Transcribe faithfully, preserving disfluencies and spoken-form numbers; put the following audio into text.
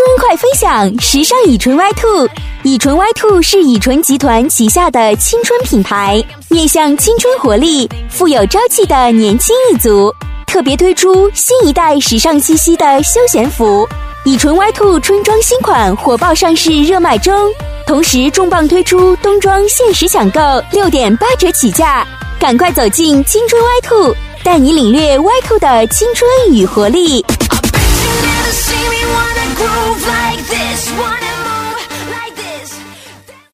快分享时尚以纯 Y 二。以纯 Y 二是以纯集团旗下的青春品牌，面向青春活力、富有朝气的年轻一族，特别推出新一代时尚气息的休闲服。以纯 Y 二春装新款火爆上市，热卖中，同时重磅推出冬装限时抢购 六点八折起价，赶快走进青春 Y 二，带你领略 Y 二的青春与活力。